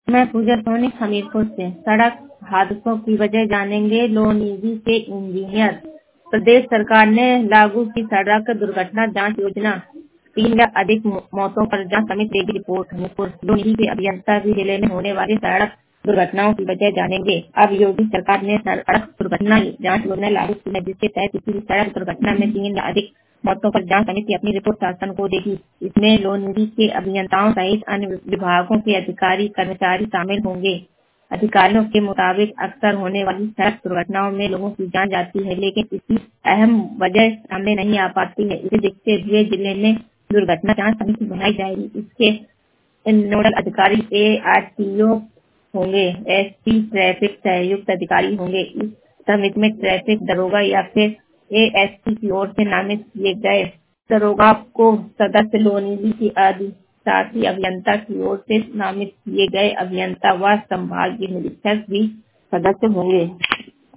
मैं पूजा सोनी हमीरपुर से। सड़क हादसों की वजह जानेंगे, लोनिधि के इंजीनियर। प्रदेश सरकार ने लागू की सड़क दुर्घटना जांच योजना। 3 या अधिक मौतों पर जांच समिति देगी रिपोर्ट। हमीरपुर लोनिधि के अभियंता भी जिले में होने वाली सड़क दुर्घटनाओं की वजह जानेंगे। अब योगी सरकार ने सड़क दुर्घटना जांच योजना लागू की है, जिसके तहत किसी भी सड़क दुर्घटना में 3 या अधिक मौतों पर जांच समिति अपनी रिपोर्ट शासन को देगी। इसमें लोनिधि के अभियंताओं सहित अन्य विभागों के अधिकारी कर्मचारी शामिल होंगे। अधिकारियों के मुताबिक अक्सर होने वाली सड़क दुर्घटनाओं में लोगों की जान जाती है, लेकिन इसकी अहम वजह सामने नहीं आ पाती है। इसे देखते हुए जिले में दुर्घटना जांच समिति बनाई जाएगी। इसके नोडल अधिकारी ARTO होंगे। SP ट्रैफिक संयुक्त अधिकारी होंगे। इस समिति में ट्रैफिक दरोगा या फिर ASP की ओर से नामित किए गए दरोगा को सदस्य, लोनिधि की अधिशासी अभियंता की ओर से नामित किए गए अभियंता व संभागीय निरीक्षक भी सदस्य होंगे।